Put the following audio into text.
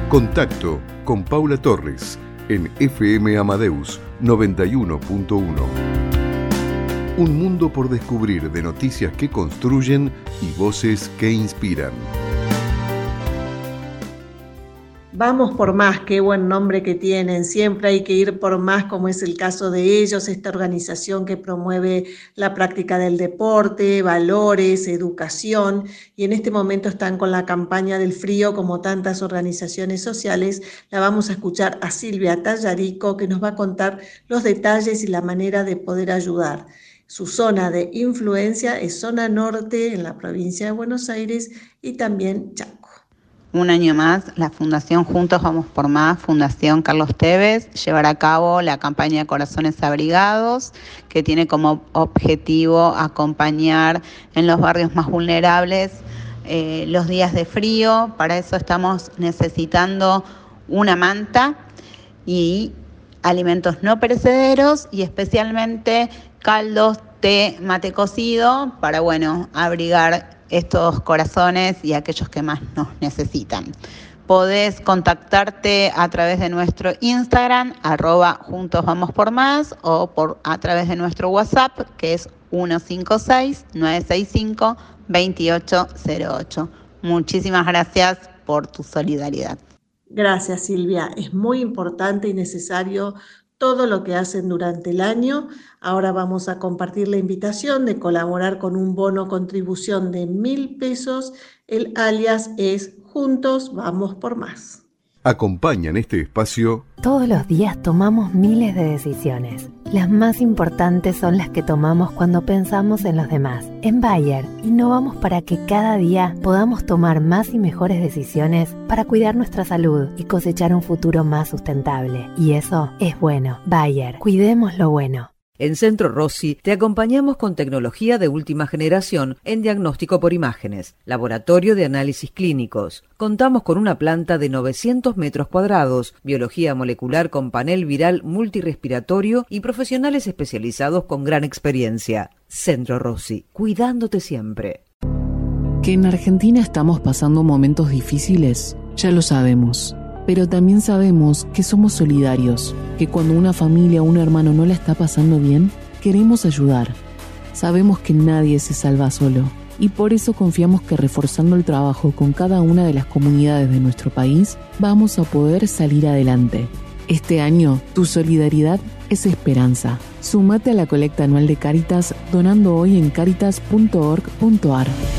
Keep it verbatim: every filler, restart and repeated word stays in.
Contacto con Paula Torres en F M Amadeus noventa y uno punto uno. Un mundo por descubrir de noticias que construyen y voces que inspiran. Vamos por más, qué buen nombre que tienen, siempre hay que ir por más, como es el caso de ellos, esta organización que promueve la práctica del deporte, valores, educación, y en este momento están con la campaña del frío, como tantas organizaciones sociales. La vamos a escuchar a Silvia Tallarico, que nos va a contar los detalles y la manera de poder ayudar. Su zona de influencia es zona norte, en la provincia de Buenos Aires, y también Chaco. Un año más, la Fundación Juntos Vamos por Más, Fundación Carlos Tevez, llevará a cabo la campaña Corazones Abrigados, que tiene como objetivo acompañar en los barrios más vulnerables eh, los días de frío. Para eso estamos necesitando una manta y alimentos no perecederos y especialmente caldos, té, mate cocido para, bueno, abrigar estos corazones y aquellos que más nos necesitan. Podés contactarte a través de nuestro Instagram, arroba Juntos Vamos por Más, o por a través de nuestro WhatsApp, que es uno cinco seis, nueve seis cinco, dos ocho cero ocho. Muchísimas gracias por tu solidaridad. Gracias, Silvia. Es muy importante y necesario todo lo que hacen durante el año. Ahora vamos a compartir la invitación de colaborar con un bono contribución de mil pesos. El alias es Juntos Vamos por Más. Acompañan este espacio. Todos los días tomamos miles de decisiones. Las más importantes son las que tomamos cuando pensamos en los demás. En Bayer, innovamos para que cada día podamos tomar más y mejores decisiones para cuidar nuestra salud y cosechar un futuro más sustentable. Y eso es bueno. Bayer, cuidemos lo bueno. En Centro Rossi te acompañamos con tecnología de última generación en diagnóstico por imágenes, laboratorio de análisis clínicos. Contamos con una planta de novecientos metros cuadrados, biología molecular con panel viral multirrespiratorio y profesionales especializados con gran experiencia. Centro Rossi, cuidándote siempre. Que en Argentina estamos pasando momentos difíciles, ya lo sabemos. Pero también sabemos que somos solidarios, que cuando una familia o un hermano no la está pasando bien, queremos ayudar. Sabemos que nadie se salva solo y por eso confiamos que reforzando el trabajo con cada una de las comunidades de nuestro país, vamos a poder salir adelante. Este año, tu solidaridad es esperanza. Súmate a la colecta anual de Cáritas donando hoy en cáritas punto org punto ar.